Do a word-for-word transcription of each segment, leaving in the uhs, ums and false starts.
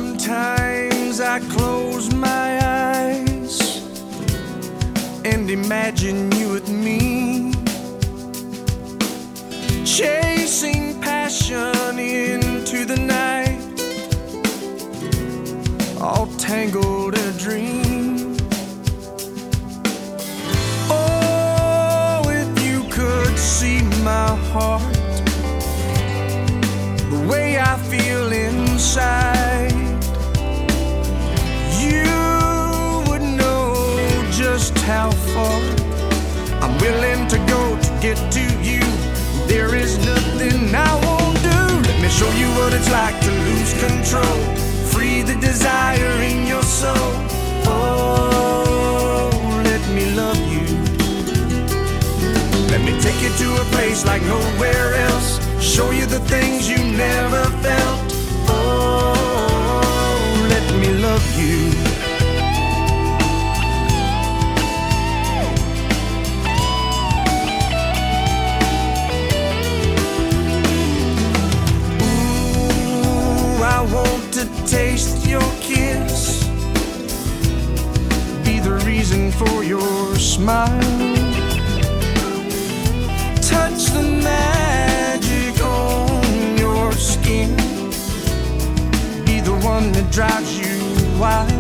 Sometimes I close my eyes and imagine you with me, chasing passion into the night, all tangled in a dream. Oh, if you could see my heart, the way I feel inside, you would know just how far I'm willing to go to get to you. There is nothing I won't do. Let me show you what it's like to lose control. Free the desire in your soul. Oh, let me love you. Let me take you to a place like nowhere else. Show you the things you never felt. Oh, let me love you. Ooh, I want to taste your kiss, be the reason for your smile, touch the magic on your skin, be the one that drives you wild.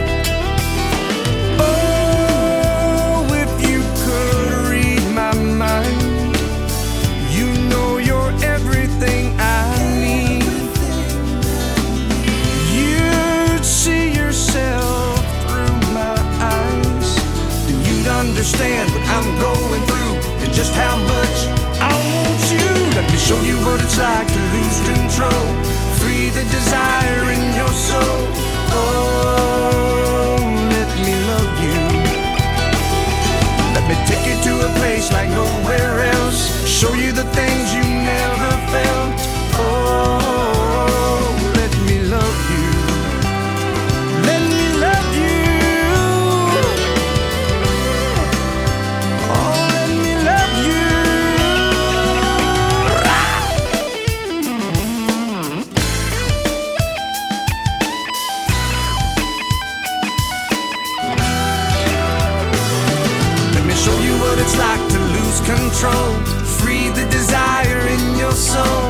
Oh, if you could read my mind, you know you're everything I need. You'd see yourself through my eyes, and you'd understand what I'm going through and just how much I want you. Let me show you what it's like to lose control. Free the desire in your soul. Oh, let me love you. Let me take you to a place like nowhere else. Show you the things you never felt. Oh, let me love you. Let me love you. Oh, let me love you. Show you what it's like to lose control. Free the desire in your soul.